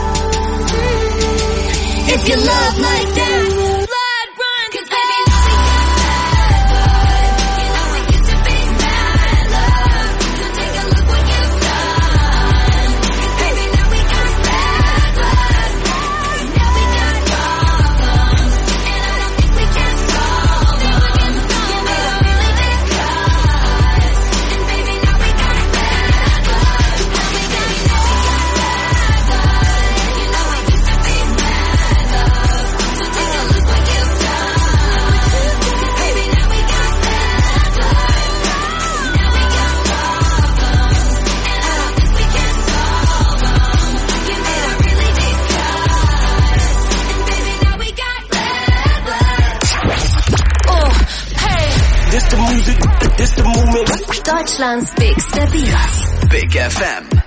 If you love like that, blood runs. Cause baby now we got bad blood. You know it used to be mad love. So take a look what you've done. Cause baby now we got bad blood. Now we got problems, and I don't think we can solve them. You made a really deep cut, and baby now we got bad blood. Now we got, now we got bad blood. You know it used to be mad love. So take a look what you've done. Cause baby now we got bad blood. Now we got problems, and I don't think we can solve them. You made a really deep cut, and baby now we got bad blood. Oh, hey. This the music, this the movement. Deutschlands bigster Beats. Big F M.